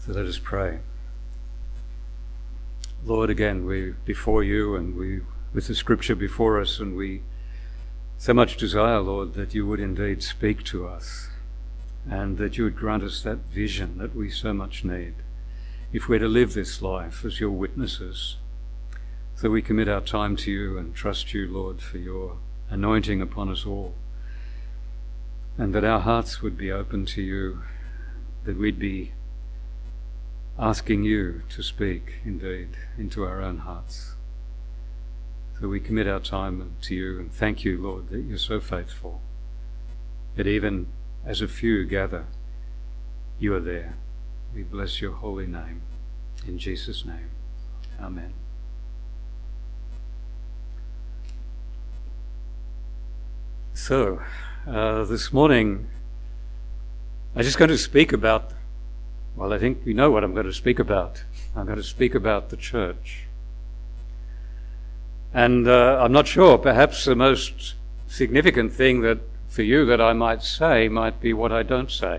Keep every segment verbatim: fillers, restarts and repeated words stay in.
So let us pray. Lord, again, we're before you and we, with the scripture before us, and we so much desire, Lord, that you would indeed speak to us and that you would grant us that vision that we so much need if we're to live this life as your witnesses. So we commit our time to you and trust you, Lord, for your anointing upon us all, and that our hearts would be open to you, that we'd be asking you to speak indeed into our own hearts. So we commit our time to you and thank you, Lord, that you're so faithful, that even as a few gather, you are there. We bless your holy name. In Jesus' name, amen. So, uh, this morning, I'm just going to speak about, well, I think we know what I'm going to speak about. I'm going to speak about the church. And uh, I'm not sure, perhaps the most significant thing that for you that I might say might be what I don't say.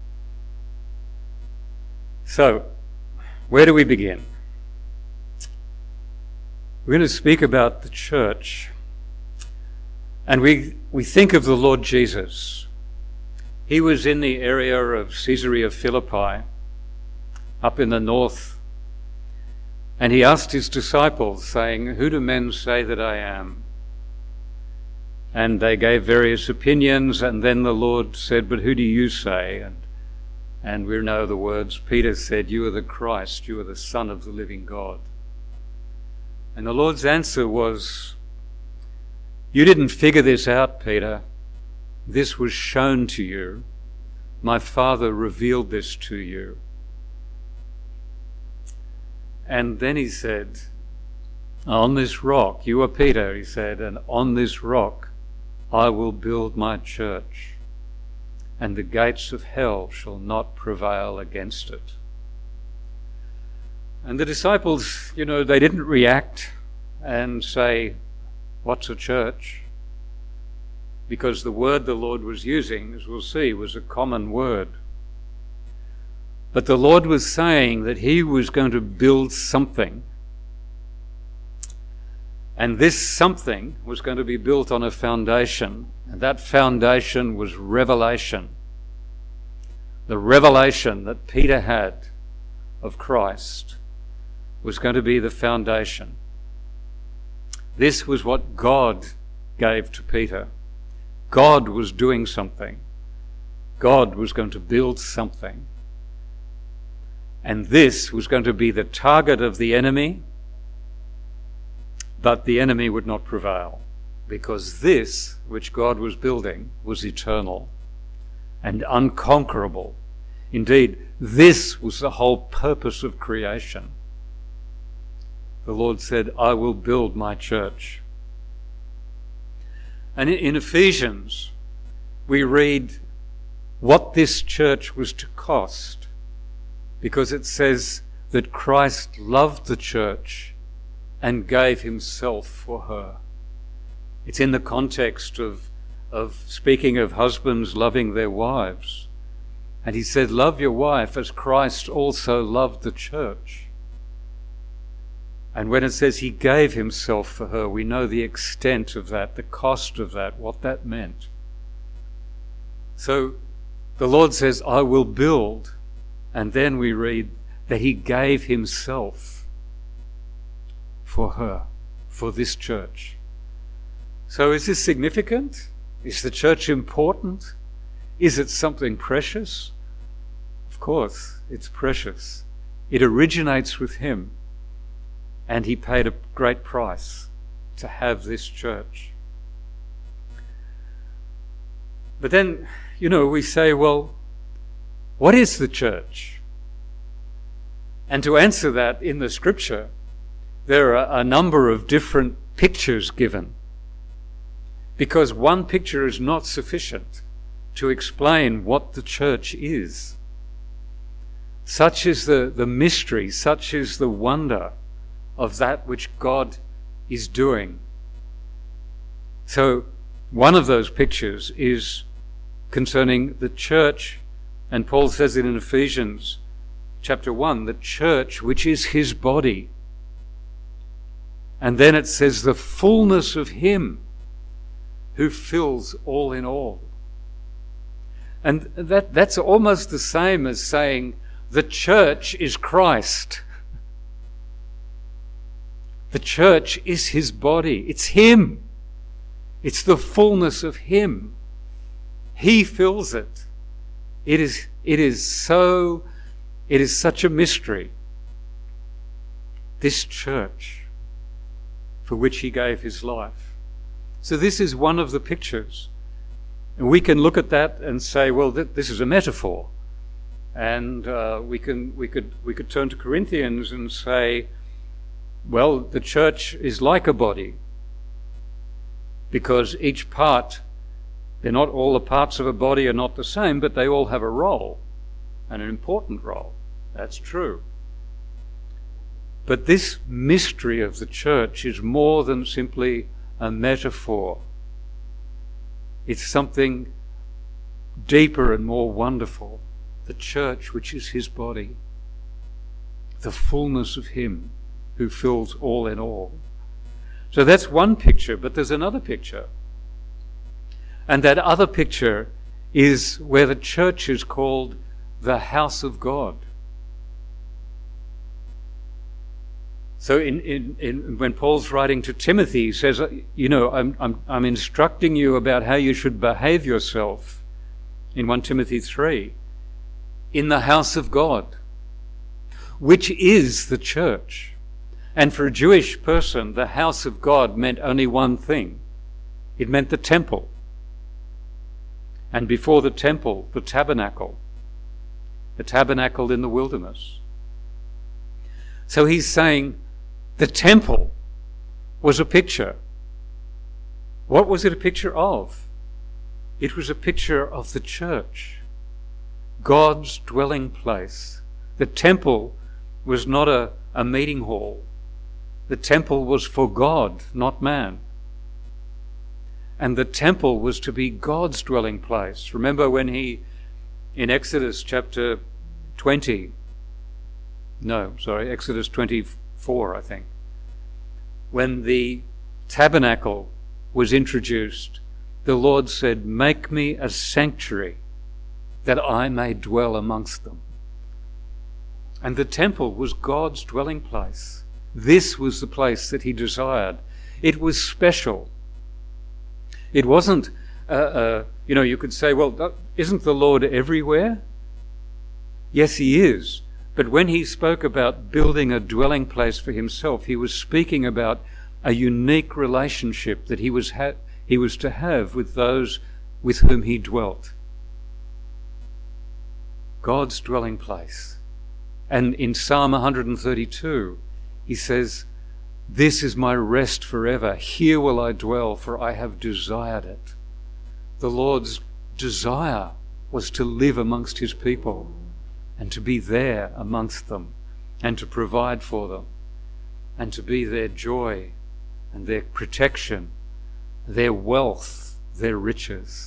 So, where do we begin? We're going to speak about the church. And we, we think of the Lord Jesus. He was in the area of Caesarea Philippi, up in the north, and he asked his disciples, saying, "Who do men say that I am?" And they gave various opinions, and then the Lord said, "But who do you say?" And, and we know the words. Peter said, "You are the Christ, you are the Son of the living God." And the Lord's answer was, "You didn't figure this out, Peter. This was shown to you. My Father revealed this to you." And then he said, "On this rock," you are Peter, he said, "and on this rock I will build my church, and the gates of hell shall not prevail against it." And the disciples, you know, they didn't react and say, "What's a church?" Because the word the Lord was using, as we'll see, was a common word. But the Lord was saying that he was going to build something. And this something was going to be built on a foundation. And that foundation was revelation. The revelation that Peter had of Christ was going to be the foundation. This was what God gave to Peter. God was doing something. God was going to build something. And this was going to be the target of the enemy, but the enemy would not prevail, because this, which God was building, was eternal and unconquerable. Indeed, this was the whole purpose of creation. The Lord said, "I will build my church." And in Ephesians, we read what this church was to cost, because it says that Christ loved the church and gave himself for her. It's in the context of, of speaking of husbands loving their wives. And he said, "Love your wife as Christ also loved the church." And when it says he gave himself for her, we know the extent of that, the cost of that, what that meant. So the Lord says, "I will build." And then we read that he gave himself for her, for this church. So is this significant? Is the church important? Is it something precious? Of course, it's precious. It originates with him. And he paid a great price to have this church. But then, you know, we say, well, what is the church? And to answer that in the scripture, there are a number of different pictures given, because one picture is not sufficient to explain what the church is. Such is the, the mystery, such is the wonder of that which God is doing. So one of those pictures is concerning the church, and Paul says it in Ephesians chapter one, the church, which is his body. And then it says the fullness of him who fills all in all. And that, that's almost the same as saying the church is Christ. The church is his body. It's him. It's the fullness of him. He fills it. It is, it is so, it is such a mystery. This church for which he gave his life. So this is one of the pictures. And we can look at that and say, well, th- this is a metaphor. And uh, we can we could we could turn to Corinthians and say, well, the church is like a body, because each part, they're not all the parts of a body are not the same, but they all have a role, and an important role. That's true. But this mystery of the church is more than simply a metaphor. It's something deeper and more wonderful. The church, which is his body, the fullness of him who fills all in all. So that's one picture, but there's another picture. And that other picture is where the church is called the house of God. So in, in, in, when Paul's writing to Timothy, he says, you know, I'm, I'm, I'm instructing you about how you should behave yourself in First Timothy three, in the house of God, which is the church. And for a Jewish person, the house of God meant only one thing. It meant the temple. And before the temple, the tabernacle. The tabernacle in the wilderness. So he's saying the temple was a picture. What was it a picture of? It was a picture of the church, God's dwelling place. The temple was not a, a meeting hall. The temple was for God, not man. And the temple was to be God's dwelling place. Remember when he, in Exodus chapter twenty, no, sorry, Exodus twenty-four, I think, when the tabernacle was introduced, the Lord said, "Make me a sanctuary that I may dwell amongst them." And the temple was God's dwelling place. This was the place that he desired. It was special. It wasn't, uh, uh, you know, you could say, well, isn't the Lord everywhere? Yes, he is. But when he spoke about building a dwelling place for himself, he was speaking about a unique relationship that he was ha- he was to have with those with whom he dwelt. God's dwelling place. And in Psalm one thirty-two, he says, "This is my rest forever. Here will I dwell, for I have desired it." The Lord's desire was to live amongst his people and to be there amongst them and to provide for them and to be their joy and their protection, their wealth, their riches.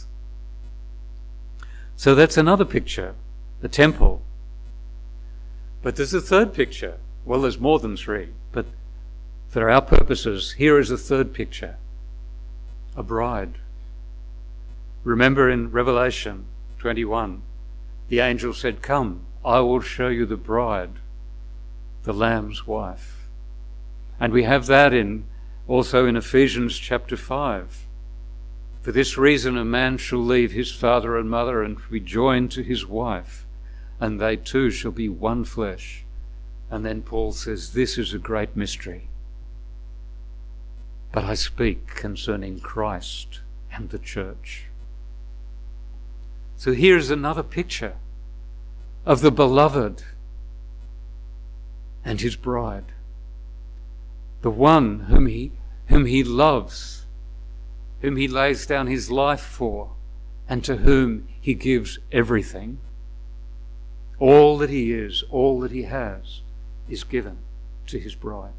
So that's another picture, the temple. But there's a third picture. Well, there's more than three, but for our purposes, here is a third picture, a bride. Remember in Revelation twenty-one, the angel said, "Come, I will show you the bride, the Lamb's wife." And we have that in also in Ephesians chapter five. "For this reason a man shall leave his father and mother and be joined to his wife, and they two shall be one flesh." And then Paul says, "This is a great mystery. But I speak concerning Christ and the church." So here's another picture of the beloved and his bride, the one whom he, whom he loves, whom he lays down his life for, and to whom he gives everything. All that he is, all that he has, is given to his bride.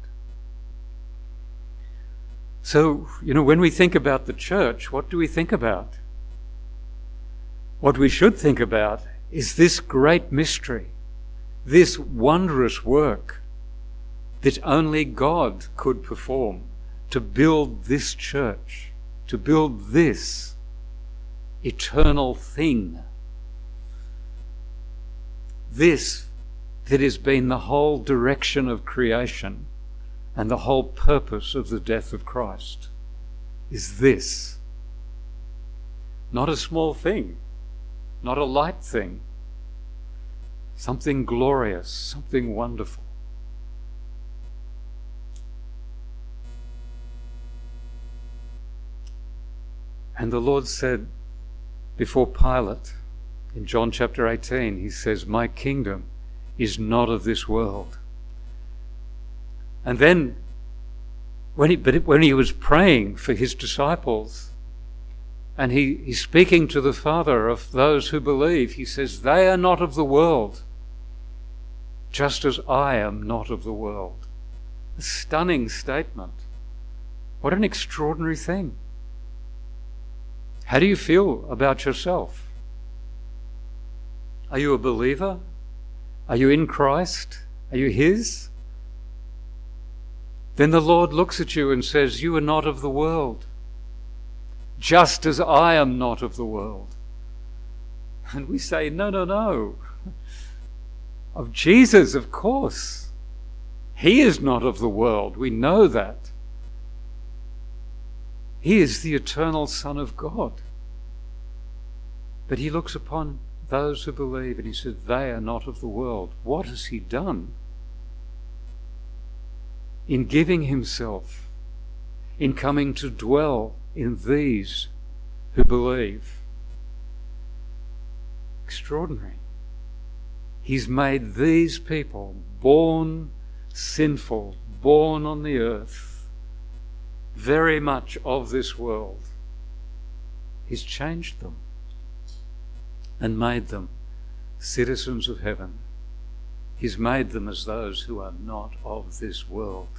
So, you know, when we think about the church, what do we think about? What we should think about is this great mystery, this wondrous work that only God could perform, to build this church, to build this eternal thing. This that has been the whole direction of creation and the whole purpose of the death of Christ is this. Not a small thing, not a light thing, something glorious, something wonderful. And the Lord said before Pilate, in John chapter eighteen, he says, "My kingdom is not of this world." And then, when he, but when he was praying for his disciples, and he, he's speaking to the Father of those who believe, he says, "They are not of the world, just as I am not of the world." A stunning statement. What an extraordinary thing. How do you feel about yourself? Are you a believer? Are you in Christ? Are you His? Then the Lord looks at you and says, "You are not of the world, just as I am not of the world." And we say, no, no, no. Of Jesus, of course. He is not of the world. We know that. He is the eternal Son of God. But he looks upon those who believe and he said, they are not of the world. What has he done? In giving himself, in coming to dwell in these who believe. Extraordinary. He's made these people born sinful, born on the earth, very much of this world. He's changed them and made them citizens of heaven. He's made them as those who are not of this world.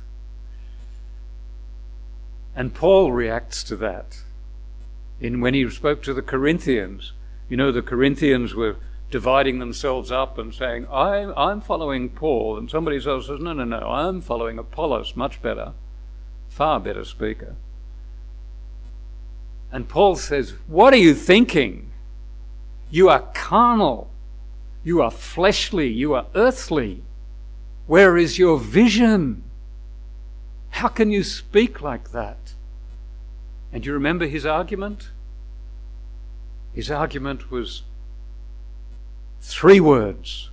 And Paul reacts to that. In when he spoke to the Corinthians, you know, the Corinthians were dividing themselves up and saying, I, I'm following Paul, and somebody else says, no, no, no, I'm following Apollos, much better, far better speaker. And Paul says, what are you thinking? You are carnal, you are fleshly, you are earthly. Where is your vision? How can you speak like that? And you remember his argument? His argument was three words.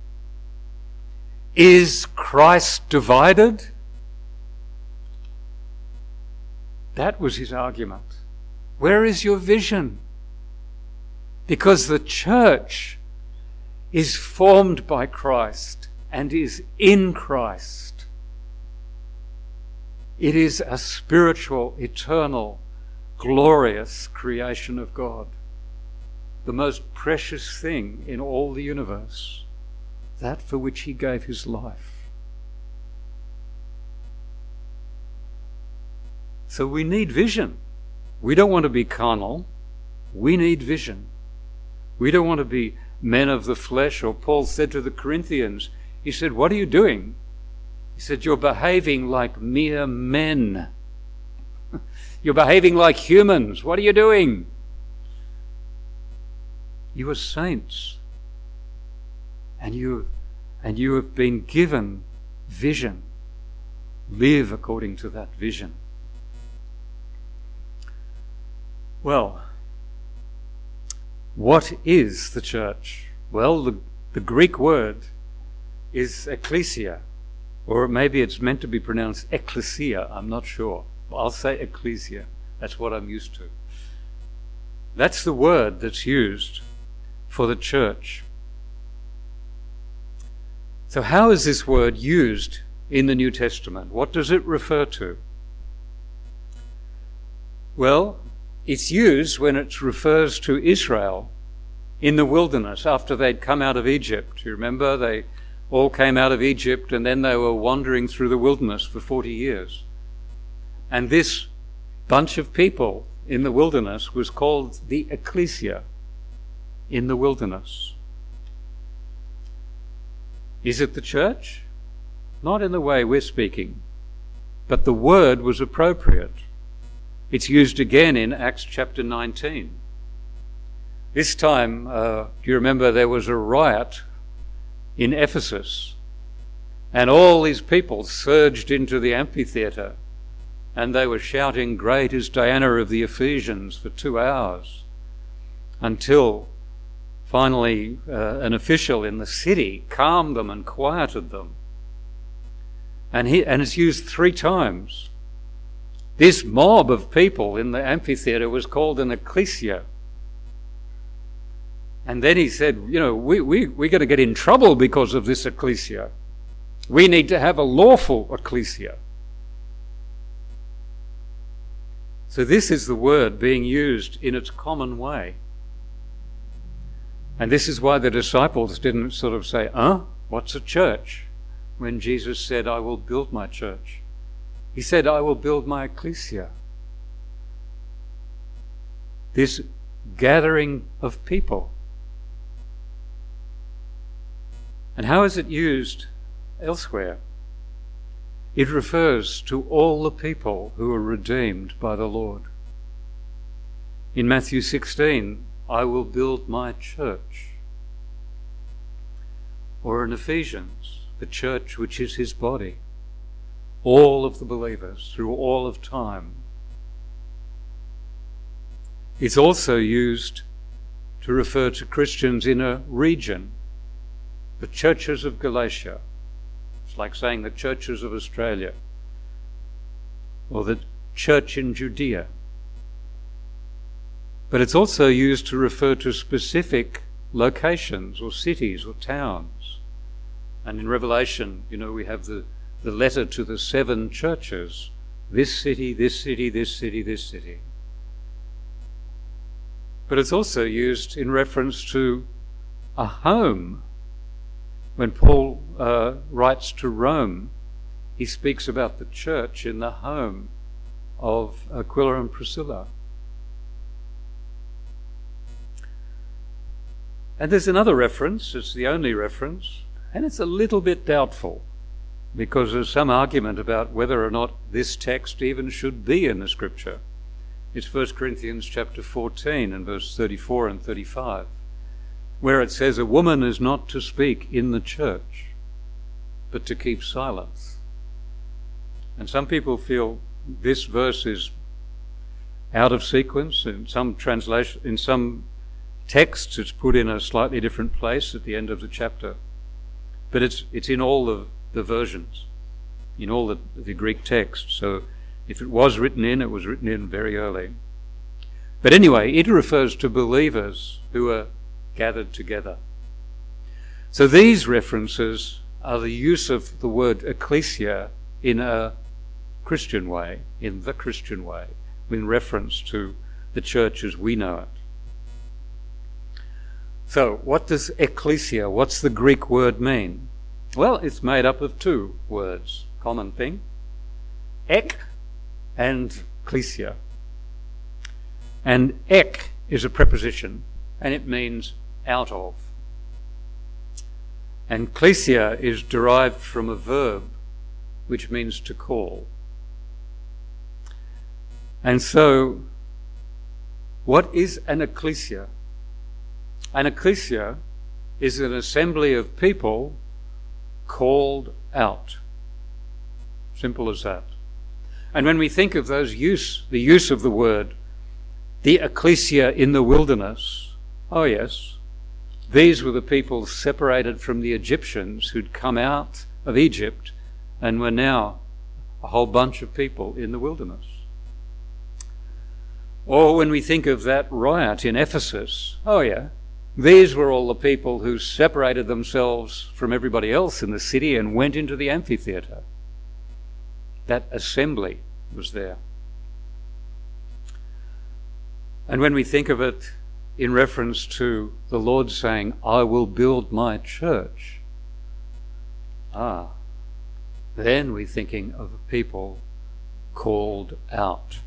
Is Christ divided? That was his argument. Where is your vision? Because the church is formed by Christ and is in Christ. It is a spiritual, eternal, glorious creation of God. The most precious thing in all the universe. That for which he gave his life. So we need vision. We don't want to be carnal. We need vision. We don't want to be men of the flesh. Or Paul said to the Corinthians, he said, what are you doing? He said, you're behaving like mere men. You're behaving like humans. What are you doing? You are saints. And you, and you have been given vision. Live according to that vision. Well, what is the church? Well, the, the Greek word is ecclesia, or maybe it's meant to be pronounced ecclesia, I'm not sure. I'll say ecclesia, that's what I'm used to. That's the word that's used for the church. So how is this word used in the New Testament? What does it refer to? Well, it's used when it refers to Israel in the wilderness after they'd come out of Egypt. You remember, they all came out of Egypt and then they were wandering through the wilderness for forty years. And this bunch of people in the wilderness was called the ecclesia in the wilderness. Is it the church? Not in the way we're speaking, but the word was appropriate. It's used again in Acts chapter nineteen. This time, uh, do you remember there was a riot in Ephesus, and all these people surged into the amphitheatre, and they were shouting, "Great is Diana of the Ephesians," for two hours, until finally uh, an official in the city calmed them and quieted them. And, he, and it's used three times. This mob of people in the amphitheatre was called an ecclesia. And then he said, you know, we, we, we're going to get in trouble because of this ecclesia. We need to have a lawful ecclesia. So this is the word being used in its common way. And this is why the disciples didn't sort of say, huh? What's a church? When Jesus said, I will build my church. He said, I will build my ecclesia. This gathering of people. And how is it used elsewhere? It refers to all the people who are redeemed by the Lord. In Matthew sixteen, I will build my church. Or in Ephesians, the church which is his body. All of the believers through all of time. It's also used to refer to Christians in a region. The churches of Galatia. It's like saying the churches of Australia. Or the church in Judea. But it's also used to refer to specific locations or cities or towns. And in Revelation, you know, we have the, the letter to the seven churches. This city, this city, this city, this city. But it's also used in reference to a home. When Paul uh, writes to Rome, he speaks about the church in the home of Aquila and Priscilla. And there's another reference, it's the only reference, and it's a little bit doubtful, because there's some argument about whether or not this text even should be in the scripture. It's First Corinthians chapter fourteen and verse thirty-four and thirty-five. Where it says a woman is not to speak in the church, but to keep silence. And some people feel this verse is out of sequence. In some translation, in some texts, it's put in a slightly different place at the end of the chapter. But it's it's in all the, the versions, in all the, the Greek texts. So if it was written in, it was written in very early. But anyway, it refers to believers who are gathered together. So these references are the use of the word ecclesia in a Christian way, in the Christian way, in reference to the church as we know it. So what does ecclesia, what's the Greek word mean? Well, it's made up of two words, common thing, ek and klesia. And ek is a preposition, and it means out of. And klesia is derived from a verb which means to call. And so, what is an ecclesia? An ecclesia is an assembly of people called out. Simple as that. And when we think of those use, the use of the word, the ecclesia in the wilderness, oh yes, these were the people separated from the Egyptians who'd come out of Egypt and were now a whole bunch of people in the wilderness. Or when we think of that riot in Ephesus, oh yeah, these were all the people who separated themselves from everybody else in the city and went into the amphitheatre. That assembly was there. And when we think of it in reference to the Lord saying, I will build my church, ah, then we're thinking of a people called out.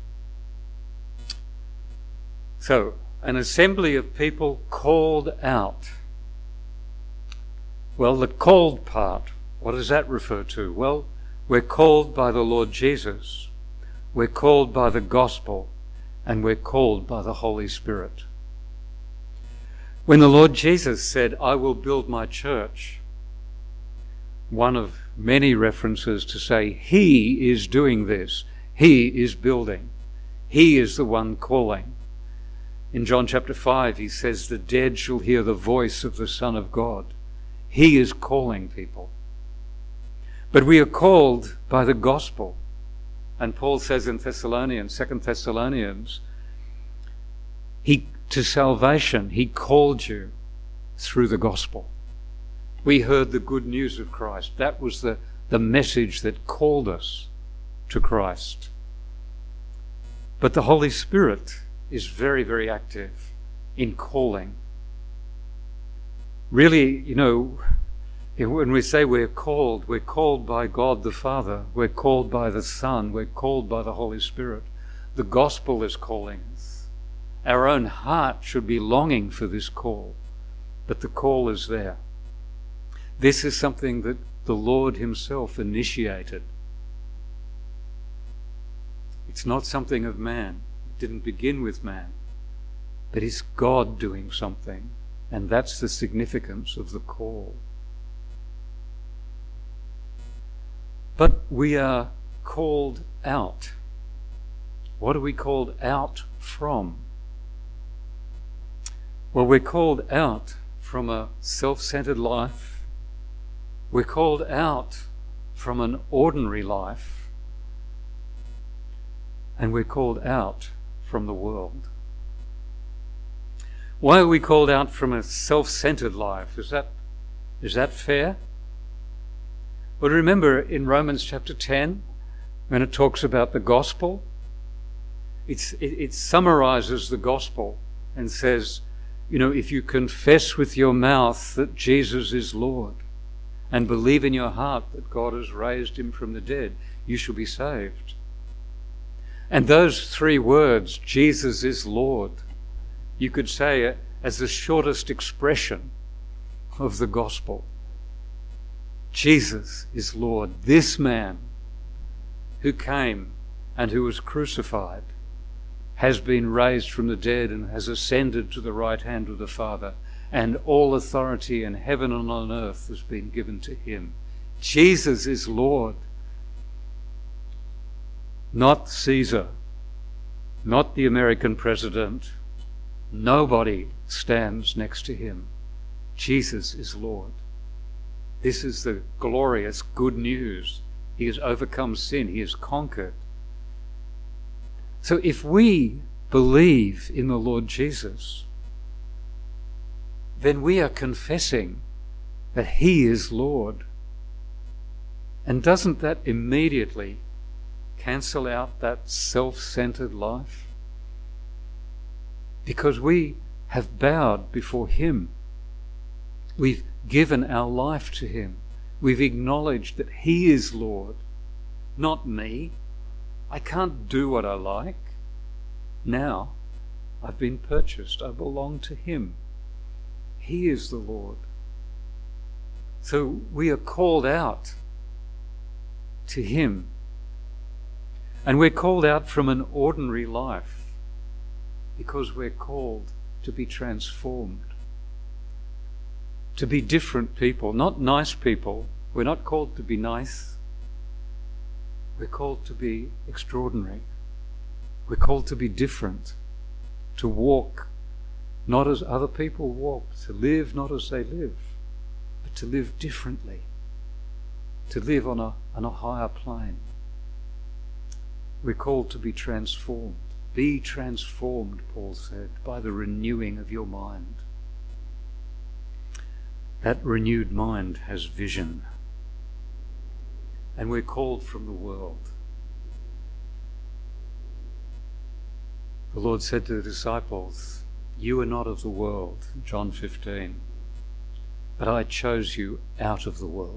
So, an assembly of people called out. Well, the called part, what does that refer to? Well, we're called by the Lord Jesus. We're called by the gospel, and we're called by the Holy Spirit. When the Lord Jesus said, I will build my church, one of many references to say he is doing this, he is building, he is the one calling. In John chapter five, he says, the dead shall hear the voice of the Son of God. He is calling people. But we are called by the gospel. And Paul says in Thessalonians, Second Thessalonians, he, to salvation, he called you through the gospel. We heard the good news of Christ. That was the, the message that called us to Christ. But the Holy Spirit is very, very active in calling. Really, you know, when we say we're called, we're called by God the Father, we're called by the Son, we're called by the Holy Spirit. The gospel is calling us. Our own heart should be longing for this call, but the call is there. This is something that the Lord himself initiated. It's not something of man. It didn't begin with man, but it's God doing something, and that's the significance of the call. But we are called out. What are we called out from? Well, we're called out from a self-centered life. We're called out from an ordinary life. And we're called out from the world. Why are we called out from a self-centered life? Is that, is that fair? Well, remember in Romans chapter ten, when it talks about the gospel, it's, it, it summarizes the gospel and says, you know, if you confess with your mouth that Jesus is Lord and believe in your heart that God has raised him from the dead, you shall be saved. And those three words, Jesus is Lord, you could say as the shortest expression of the gospel. Jesus is Lord. This man who came and who was crucified has been raised from the dead and has ascended to the right hand of the Father, and all authority in heaven and on earth has been given to him. Jesus is Lord. Not Caesar, not the American president. Nobody stands next to him. Jesus is Lord. This is the glorious good news. He has overcome sin. He has conquered. So if we believe in the Lord Jesus, then we are confessing that he is Lord. And doesn't that immediately cancel out that self-centered life? Because we have bowed before him. We've given our life to him. We've acknowledged that he is Lord, not me. I can't do what I like. Now I've been purchased. I belong to him. He is the Lord. So we are called out to him. And we're called out from an ordinary life because we're called to be transformed, to be different people, not nice people. We're not called to be nice. We're called to be extraordinary. We're called to be different, to walk not as other people walk, to live not as they live, but to live differently, to live on a, on a higher plane. We're called to be transformed. Be transformed, Paul said, by the renewing of your mind. That renewed mind has vision. And we're called from the world. The Lord said to the disciples, you are not of the world, John fifteen, but I chose you out of the world.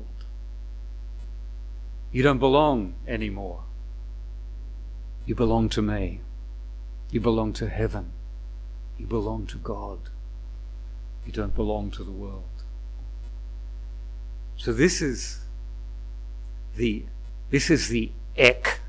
You don't belong anymore. You belong to me. You belong to heaven. You belong to God. You don't belong to the world. So this is the this is the ek.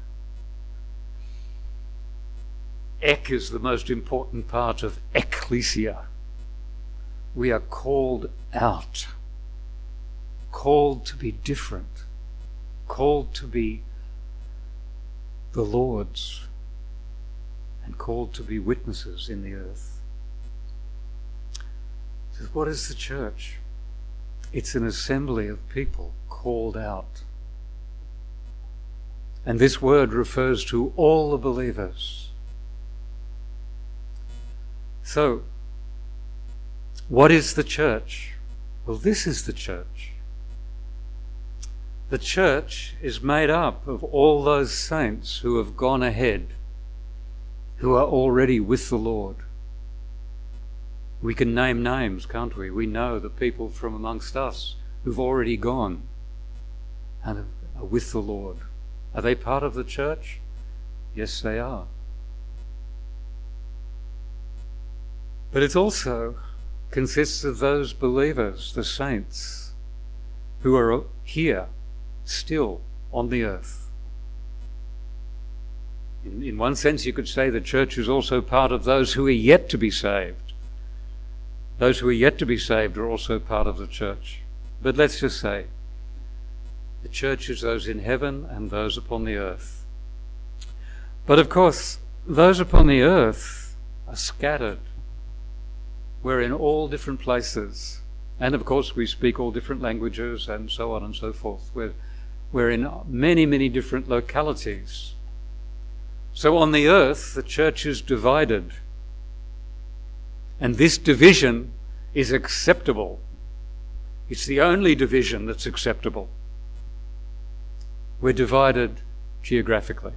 Ek is the most important part of ecclesia. We are called out, called to be different, called to be the Lord's, and called to be witnesses in the earth. So what is the church? It's an assembly of people called out. And this word refers to all the believers. So, what is the church? Well, this is the church. The church is made up of all those saints who have gone ahead, who are already with the Lord. We can name names, can't we? We know the people from amongst us who've already gone and are with the Lord. Are they part of the church? Yes, they are. But it also consists of those believers, the saints, who are here, still on the earth. In, in one sense, you could say the church is also part of those who are yet to be saved. Those who are yet to be saved are also part of the church. But let's just say, the church is those in heaven and those upon the earth. But of course, those upon the earth are scattered. We're in all different places. And of course, we speak all different languages and so on and so forth. We're, we're in many, many different localities. So on the earth, the church is divided. And this division is acceptable. It's the only division that's acceptable. We're divided geographically.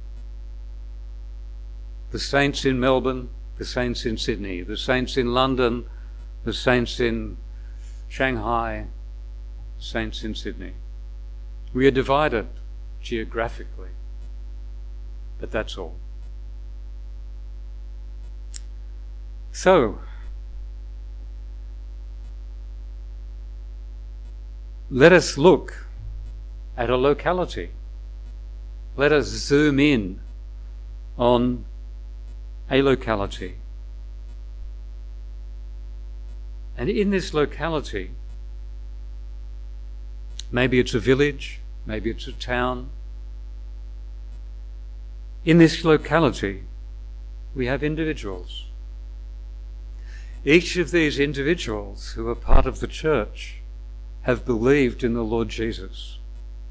The saints in Melbourne, the saints in Sydney, the saints in London, the saints in Shanghai, the saints in Sydney. We are divided geographically, but that's all. So, let us look at a locality. Let us zoom in on a locality. And in this locality, maybe it's a village, maybe it's a town. In this locality, we have individuals. Each of these individuals who are part of the church have believed in the Lord Jesus.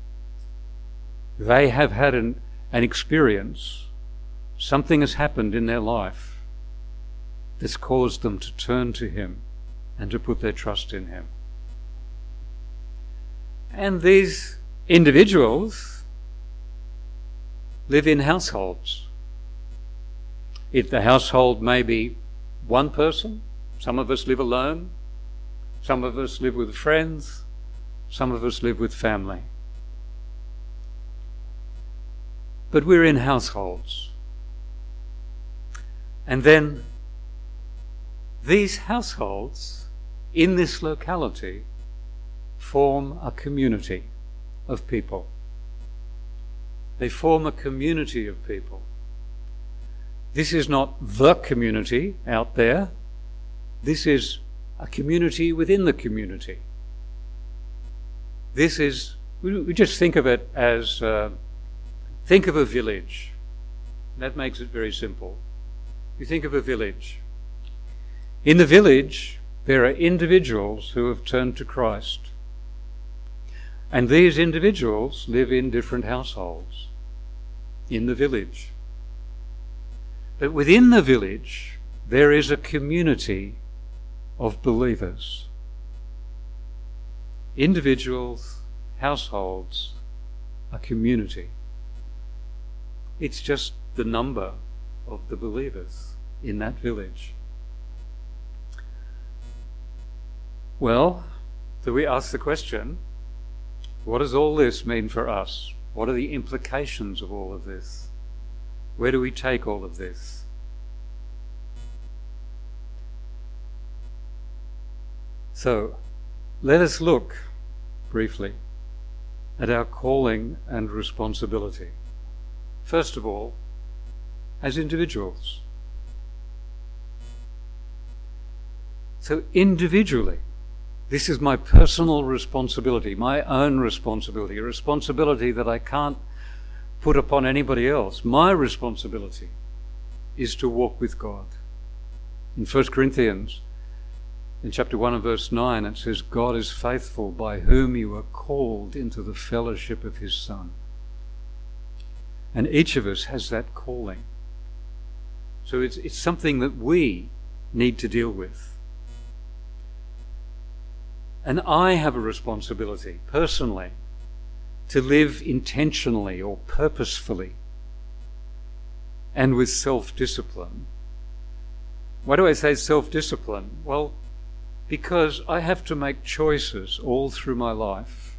They have had an, an experience. Something has happened in their life that's caused them to turn to Him and to put their trust in Him. And these individuals live in households. If the household may be one person, some of us live alone, some of us live with friends, some of us live with family. But we're in households. And then these households in this locality form a community of people. They form a community of people. This is not the community out there. This is a community within the community. This is, we, we just think of it as, uh, think of a village. That makes it very simple. You think of a village. In the village, there are individuals who have turned to Christ. And these individuals live in different households in the village. But within the village, there is a community of believers. Individuals, households, a community. It's just the number of the believers in that village. Well, so we ask the question, what does all this mean for us? What are the implications of all of this? Where do we take all of this? So, let us look briefly at our calling and responsibility. First of all, as individuals. So individually, this is my personal responsibility, my own responsibility, a responsibility that I can't put upon anybody else. My responsibility is to walk with God. In First Corinthians, in chapter one and verse nine, it says, God is faithful, by whom you are called into the fellowship of his Son. And each of us has that calling. So it's, it's something that we need to deal with. And I have a responsibility, personally, to live intentionally or purposefully and with self-discipline. Why do I say self-discipline? Well, because I have to make choices all through my life.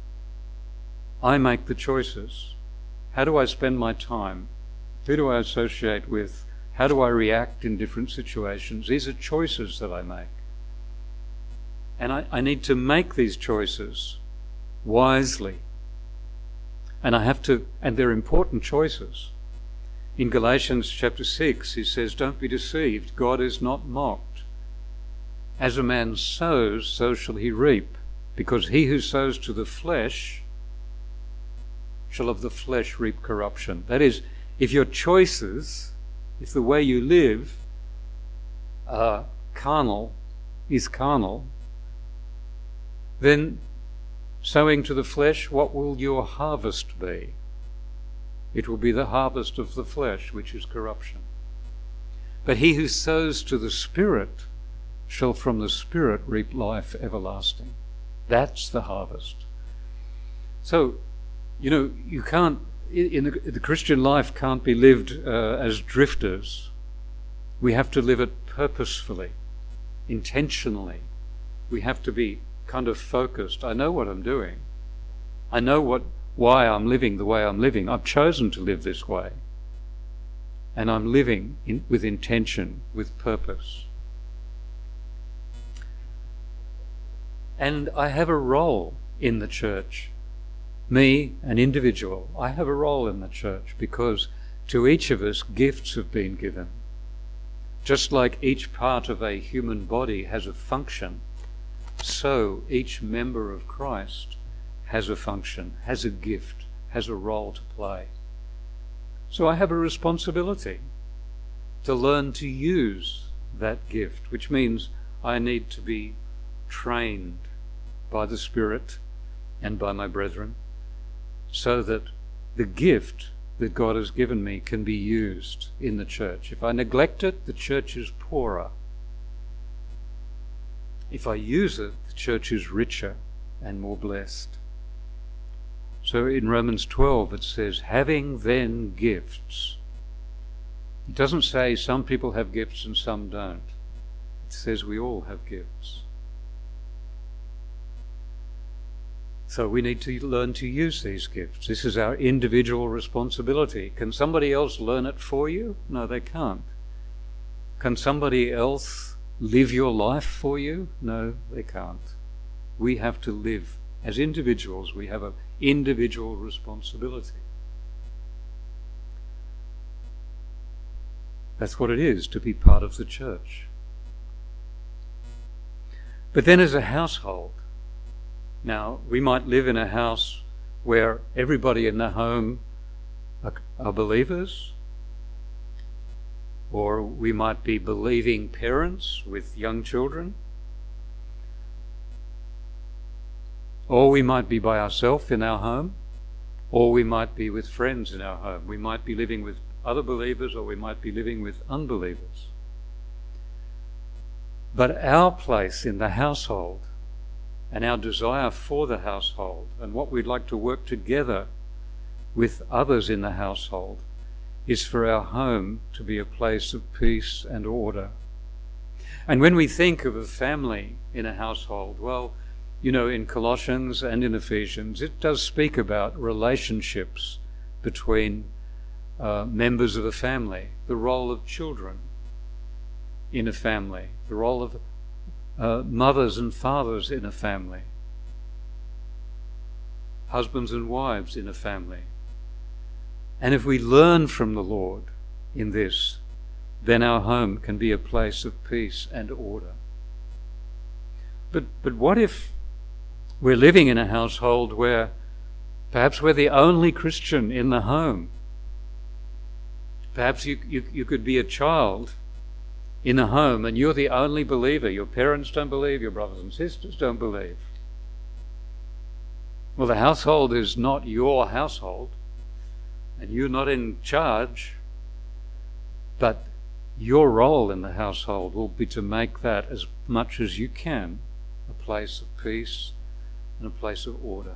I make the choices. How do I spend my time? Who do I associate with? How do I react in different situations? These are choices that I make. And I, I need to make these choices wisely. And I have to, and they're important choices. In Galatians chapter six, he says, don't be deceived, God is not mocked. As a man sows, so shall he reap, because he who sows to the flesh shall of the flesh reap corruption. That is, if your choices, if the way you live are carnal, is carnal, then sowing to the flesh, what will your harvest be? It will be the harvest of the flesh, which is corruption. But he who sows to the Spirit shall from the Spirit reap life everlasting. That's the harvest. So, you know, you can't, in the, the Christian life can't be lived uh, as drifters. We have to live it purposefully, intentionally. We have to be kind of focused. I know what I'm doing. I know what why I'm living the way I'm living. I've chosen to live this way. And I'm living in, with intention, with purpose. And I have a role in the church. Me, an individual, I have a role in the church because to each of us gifts have been given. Just like each part of a human body has a function, so each member of Christ has a function, has a gift, has a role to play. So I have a responsibility to learn to use that gift, which means I need to be trained by the Spirit and by my brethren so that the gift that God has given me can be used in the church. If I neglect it, the church is poorer. If I use it, the church is richer and more blessed. So in Romans twelve it says, having then gifts. It doesn't say some people have gifts and some don't. It says we all have gifts. So we need to learn to use these gifts. This is our individual responsibility. Can somebody else learn it for you? No, they can't. Can somebody else live your life for you? No, they can't. We have to live. As individuals, we have an individual responsibility. That's what it is to be part of the church. But then as a household, now we might live in a house where everybody in the home are, are believers, or we might be believing parents with young children, or we might be by ourselves in our home, or we might be with friends in our home. We might be living with other believers, or we might be living with unbelievers. But our place in the household and our desire for the household and what we'd like to work together with others in the household is for our home to be a place of peace and order. And when we think of a family in a household, well, you know, in Colossians and in Ephesians, it does speak about relationships between uh, members of a family, the role of children in a family, the role of uh, mothers and fathers in a family. husbands and wives in a family. And if we learn from the Lord in this, then our home can be a place of peace and order. But but what if we're living in a household where perhaps we're the only Christian in the home? Perhaps you, you, you could be a child in a home and you're the only believer. Your parents don't believe, your brothers and sisters don't believe. Well, the household is not your household, and you're not in charge, but your role in the household will be to make that as much as you can a place of peace and a place of order.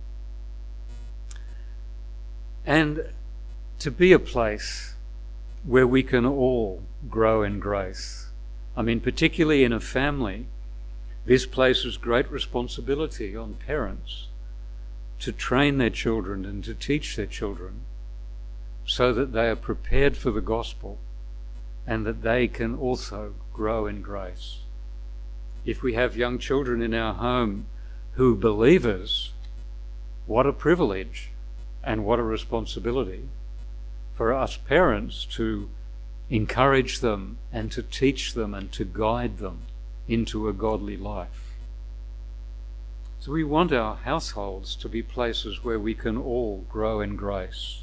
And to be a place where we can all grow in grace. I mean, particularly in a family, this places great responsibility on parents to train their children and to teach their children so that they are prepared for the gospel and that they can also grow in grace. If we have young children in our home who are believers, what a privilege and what a responsibility for us parents to encourage them and to teach them and to guide them into a godly life. So we want our households to be places where we can all grow in grace.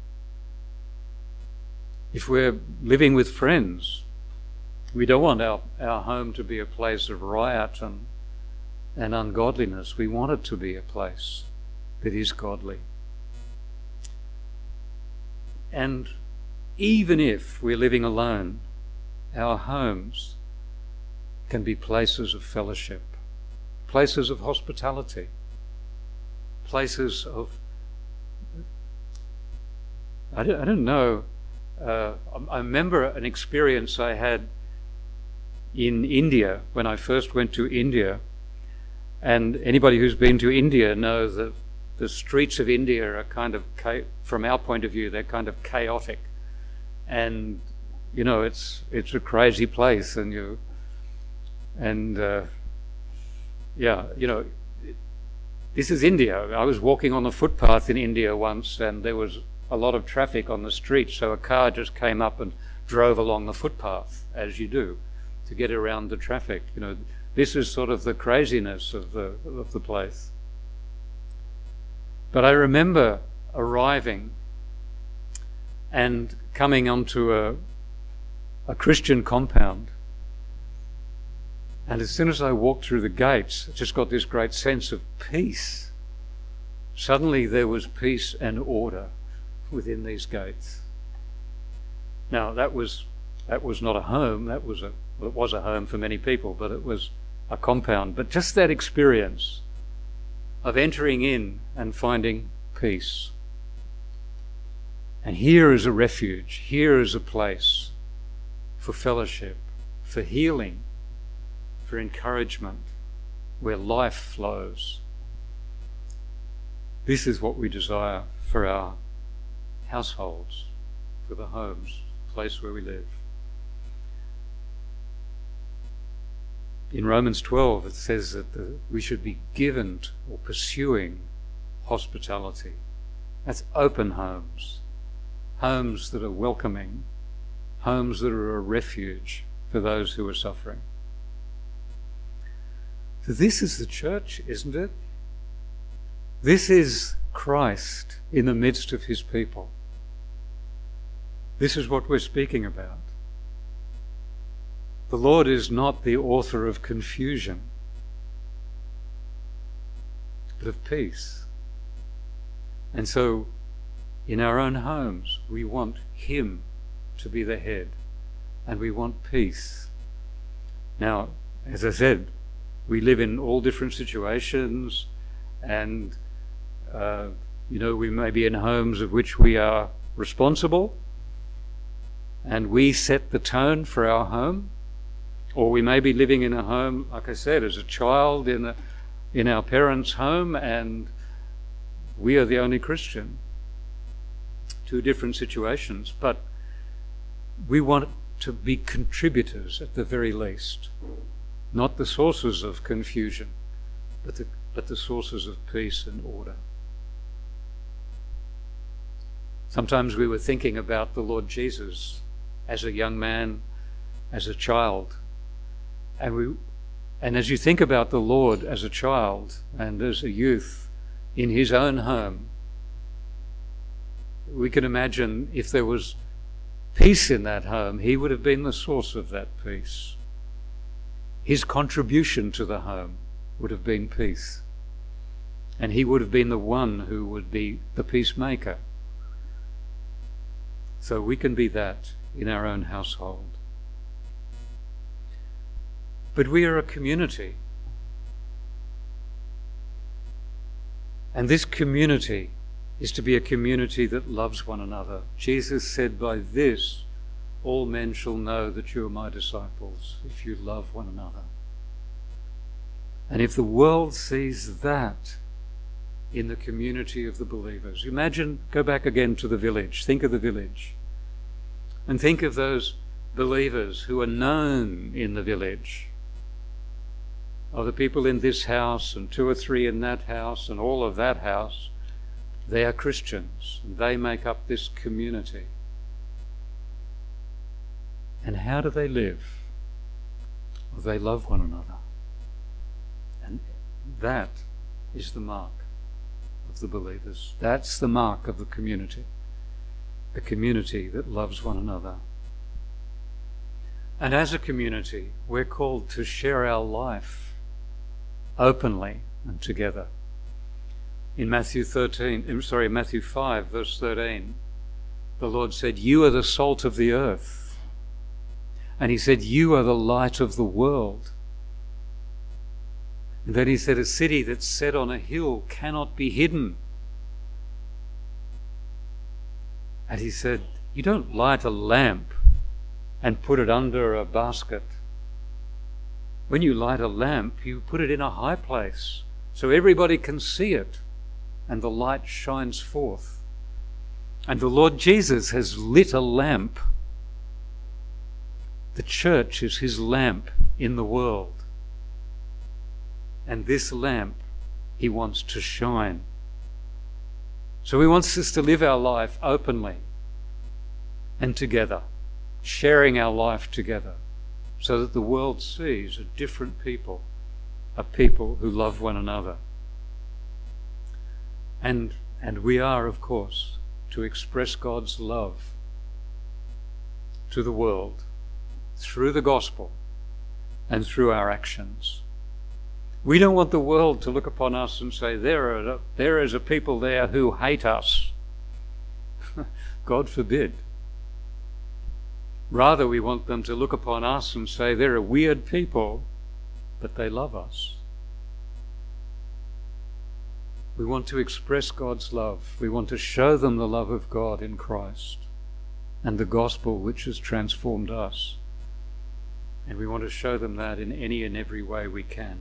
If we're living with friends, we don't want our, our home to be a place of riot and, and ungodliness. We want it to be a place that is godly. And even if we're living alone, our homes can be places of fellowship, places of hospitality, places of... I don't, I don't know... Uh, I remember an experience I had in India when I first went to India, and anybody who's been to India knows that the streets of India are kind of, from our point of view, they're kind of chaotic, and you know it's it's a crazy place, and you and uh, yeah, you know, this is India. I was walking on the footpath in India once, and there was a lot of traffic on the street, so a car just came up and drove along the footpath, as you do, to get around the traffic. You know, this is sort of the craziness of the of the place. But I remember arriving and coming onto a a Christian compound, and as soon as I walked through the gates, I just got this great sense of peace. Suddenly there was peace and order within these gates. Now that was that was not a home, that was a well, it was a home for many people, but it was a compound. But just that experience of entering in and finding peace. And here is a refuge, here is a place for fellowship, for healing, for encouragement, where life flows. This is what we desire for our households, for the homes, the place where we live. In Romans twelve it says that the, we should be given to, or pursuing hospitality. That's open homes, homes that are welcoming, homes that are a refuge for those who are suffering. So this is the church, isn't it? This is Christ in the midst of his people. This is what we're speaking about. The Lord is not the author of confusion, but of peace. And so, in our own homes, we want him to be the head, and we want peace. Now, as I said, we live in all different situations, and uh, you know, we may be in homes of which we are responsible, and we set the tone for our home, or we may be living in a home, like I said, as a child in a, in our parents' home, and we are the only Christian. Two different situations, but we want to be contributors at the very least, not the sources of confusion, but the, but the sources of peace and order. Sometimes we were thinking about the Lord Jesus as a young man, as a child. And we, and as you think about the Lord as a child and as a youth in his own home, we can imagine if there was peace in that home, he would have been the source of that peace. His contribution to the home would have been peace. And he would have been the one who would be the peacemaker. So we can be that in our own household. But we are a community. And this community is to be a community that loves one another. Jesus said, "By this all men shall know that you are my disciples, if you love one another." And if the world sees that in the community of the believers, imagine, go back again to the village, think of the village, and think of those believers who are known in the village, of the people in this house and two or three in that house and all of that house. They are Christians, and they make up this community. And how do they live? Well, they love one another. And that is the mark of the believers. That's the mark of the community. The community that loves one another. And as a community, we're called to share our life openly and together. In Matthew thirteen, sorry, Matthew five, verse thirteen, the Lord said, "You are the salt of the earth." And he said, "You are the light of the world." And then he said, "A city that's set on a hill cannot be hidden." And he said, "You don't light a lamp and put it under a basket. When you light a lamp, you put it in a high place so everybody can see it, and the light shines forth." And the Lord Jesus has lit a lamp. The church is his lamp in the world. And this lamp he wants to shine. So he wants us to live our life openly and together, sharing our life together, so that the world sees a different people, a people who love one another. And, and we are, of course, to express God's love to the world through the gospel and through our actions. We don't want the world to look upon us and say, there are, there is a people there who hate us. God forbid. Rather, we want them to look upon us and say, there are weird people, but they love us. We want to express God's love. We want to show them the love of God in Christ and the gospel which has transformed us. And we want to show them that in any and every way we can.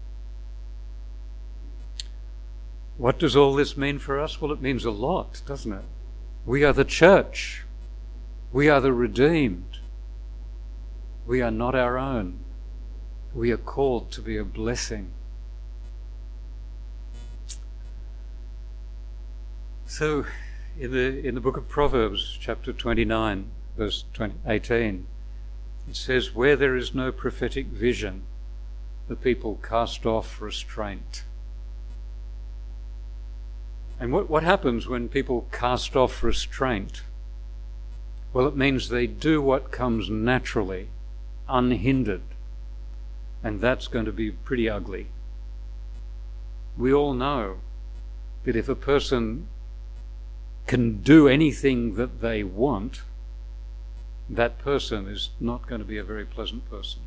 What does all this mean for us? Well, it means a lot, doesn't it? We are the church. We are the redeemed. We are not our own. We are called to be a blessing. So, in the in the book of Proverbs, chapter twenty-nine, verse eighteen, it says, "Where there is no prophetic vision, the people cast off restraint." And what, what happens when people cast off restraint? Well, it means they do what comes naturally, unhindered. And that's going to be pretty ugly. We all know that if a person can do anything that they want, that person is not going to be a very pleasant person.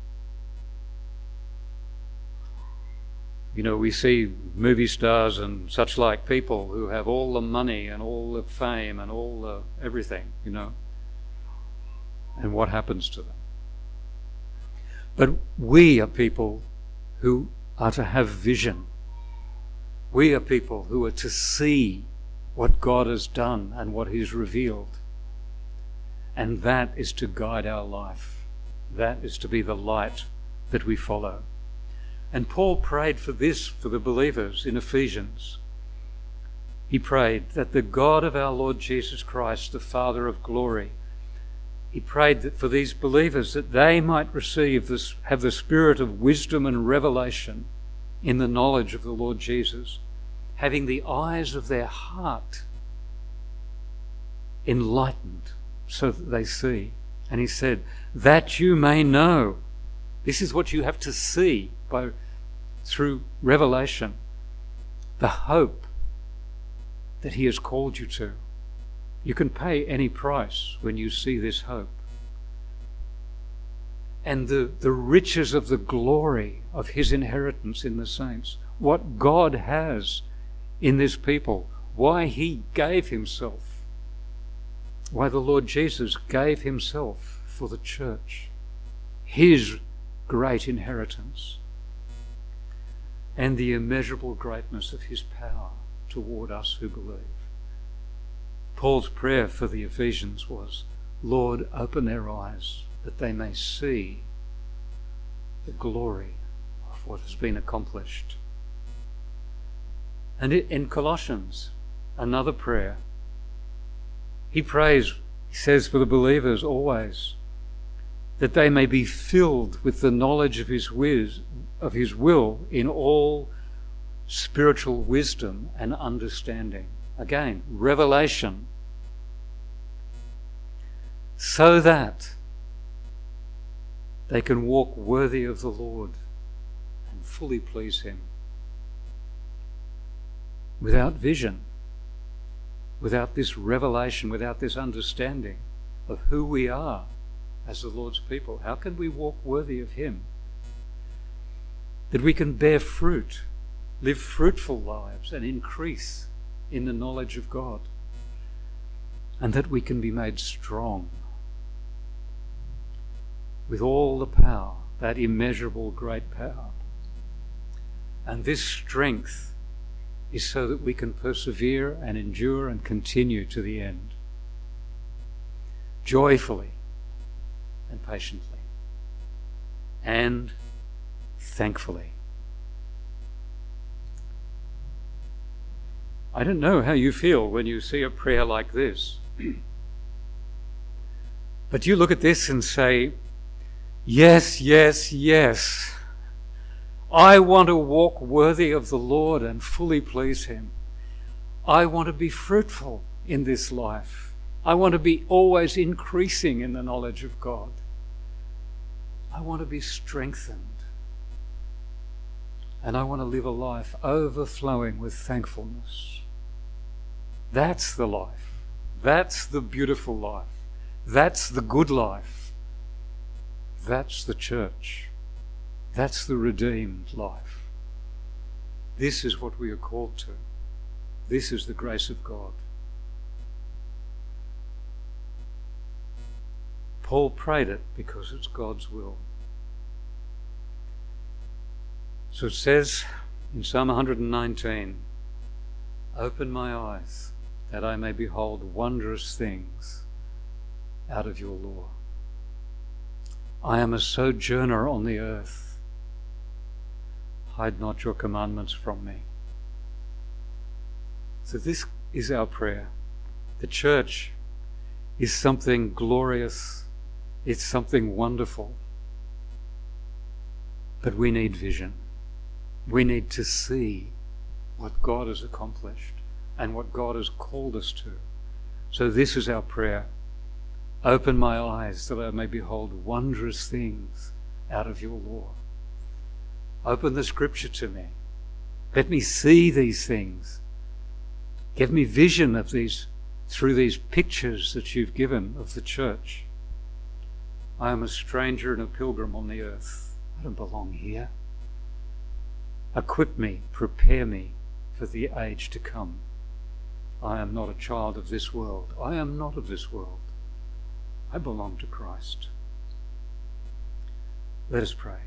You know, we see movie stars and such like people who have all the money and all the fame and all the everything, you know. And what happens to them? But we are people who are to have vision. We are people who are to see what God has done and what He's revealed. And that is to guide our life. That is to be the light that we follow. And Paul prayed for this for the believers in Ephesians. he prayed that the God of our Lord Jesus Christ, the Father of glory, he prayed that for these believers that they might receive this, have the spirit of wisdom and revelation in the knowledge of the Lord Jesus, having the eyes of their heart enlightened so that they see. And he said, that you may know. This is what you have to see by through revelation, the hope that he has called you to. You can pay any price when you see this hope. And the, the riches of the glory of his inheritance in the saints, what God has in this people, why he gave himself, why the Lord Jesus gave himself for the church, his great inheritance, and the immeasurable greatness of his power toward us who believe. Paul's prayer for the Ephesians was, Lord, open their eyes that they may see the glory of what has been accomplished. And in Colossians, another prayer, he prays, he says for the believers always, that they may be filled with the knowledge of his wiz, of his will in all spiritual wisdom and understanding. Again, revelation. So that they can walk worthy of the Lord and fully please him. Without vision, without this revelation, without this understanding of who we are as the Lord's people, how can we walk worthy of him? That we can bear fruit, live fruitful lives and increase in the knowledge of God, and that we can be made strong with all the power, that immeasurable great power. And this strength is so that we can persevere and endure and continue to the end, joyfully and patiently and thankfully. I don't know how you feel when you see a prayer like this, but you look at this and say, yes, yes, yes. I want to walk worthy of the Lord and fully please him. I want to be fruitful in this life. I want to be always increasing in the knowledge of God. I want to be strengthened. And I want to live a life overflowing with thankfulness. That's the life. That's the beautiful life. That's the good life. That's the church. That's the redeemed life. This is what we are called to. This is the grace of God. Paul prayed it because it's God's will. So it says in Psalm one nineteen, open my eyes that I may behold wondrous things out of your law. I am a sojourner on the earth. Hide not your commandments from me. So this is our prayer. The church is something glorious. It's something wonderful. But we need vision. We need to see what God has accomplished and what God has called us to. So this is our prayer. Open my eyes that I may behold wondrous things out of your law. Open the scripture to me. Let me see these things. Give me vision of these through these pictures that you've given of the church. I am a stranger and a pilgrim on the earth. I don't belong here. Equip me, prepare me for the age to come. I am not a child of this world. I am not of this world. I belong to Christ. Let us pray.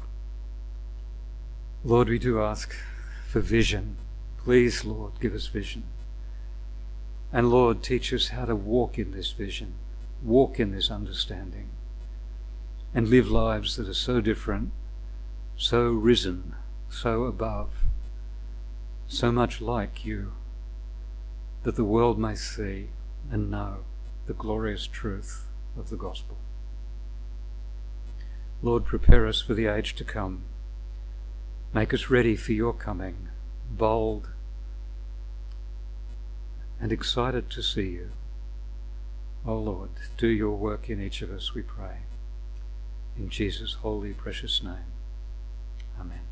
Lord, we do ask for vision. Please, Lord, give us vision. And Lord, teach us how to walk in this vision, walk in this understanding, and live lives that are so different, so risen, so above, so much like you, that the world may see and know the glorious truth of the gospel. Lord, prepare us for the age to come. Make us ready for your coming, bold and excited to see you. O Lord, do your work in each of us, we pray. In Jesus' holy, precious name. Amen.